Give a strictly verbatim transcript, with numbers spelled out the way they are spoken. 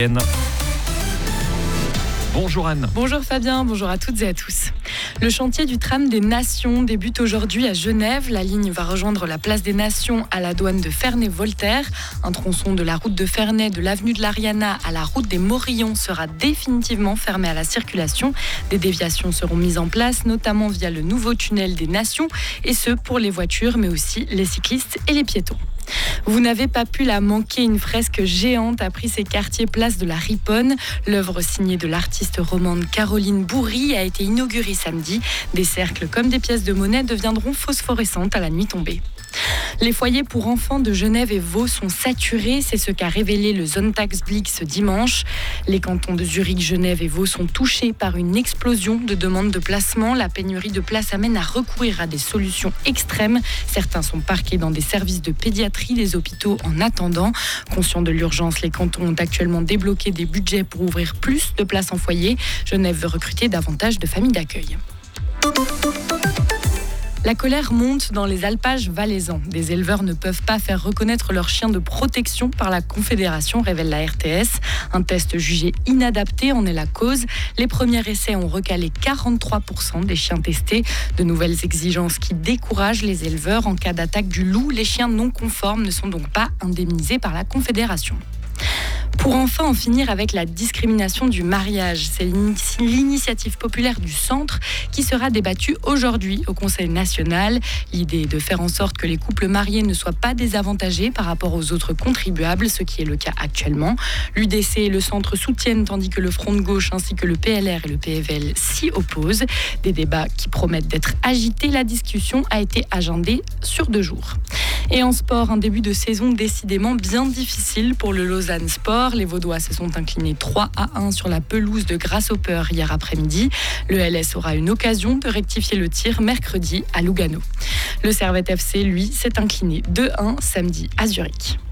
Bonjour Anne. Bonjour Fabien, bonjour à toutes et à tous. Le chantier du tram des Nations débute aujourd'hui à Genève. La ligne va rejoindre la place des Nations à la douane de Ferney-Voltaire. Un tronçon de la route de Ferney, de l'avenue de l'Ariana à la route des Morillons sera définitivement fermé à la circulation. Des déviations seront mises en place, notamment via le nouveau tunnel des Nations, et ce pour les voitures, mais aussi les cyclistes et les piétons. Vous n'avez pas pu la manquer, une fresque géante a pris ses quartiers place de la Riponne. L'œuvre signée de l'artiste romande Caroline Bourri a été inaugurée samedi. Des cercles comme des pièces de monnaie deviendront phosphorescentes à la nuit tombée. Les foyers pour enfants de Genève et Vaud sont saturés, c'est ce qu'a révélé le Sonntagsblick ce dimanche. Les cantons de Zurich, Genève et Vaud sont touchés par une explosion de demandes de placement. La pénurie de places amène à recourir à des solutions extrêmes. Certains sont parqués dans des services de pédiatrie des hôpitaux en attendant. Conscients de l'urgence, les cantons ont actuellement débloqué des budgets pour ouvrir plus de places en foyer. Genève veut recruter davantage de familles d'accueil. La colère monte dans les alpages valaisans. Des éleveurs ne peuvent pas faire reconnaître leurs chiens de protection par la Confédération, révèle la R T S. Un test jugé inadapté en est la cause. Les premiers essais ont recalé quarante-trois pour cent des chiens testés. De nouvelles exigences qui découragent les éleveurs. En cas d'attaque du loup, les chiens non conformes ne sont donc pas indemnisés par la Confédération. Pour enfin en finir avec la discrimination du mariage, c'est l'initiative populaire du Centre qui sera débattue aujourd'hui au Conseil national. L'idée est de faire en sorte que les couples mariés ne soient pas désavantagés par rapport aux autres contribuables, ce qui est le cas actuellement. L'U D C et le Centre soutiennent tandis que le Front de gauche ainsi que le P L R et le P F L s'y opposent. Des débats qui promettent d'être agités. La discussion a été agendée sur deux jours. Et en sport, un début de saison décidément bien difficile pour le Lausanne Sport. Les Vaudois se sont inclinés trois à un sur la pelouse de Grasshopper hier après-midi. Le L S aura une occasion de rectifier le tir mercredi à Lugano. Le Servette F C, lui, s'est incliné deux à un samedi à Zurich.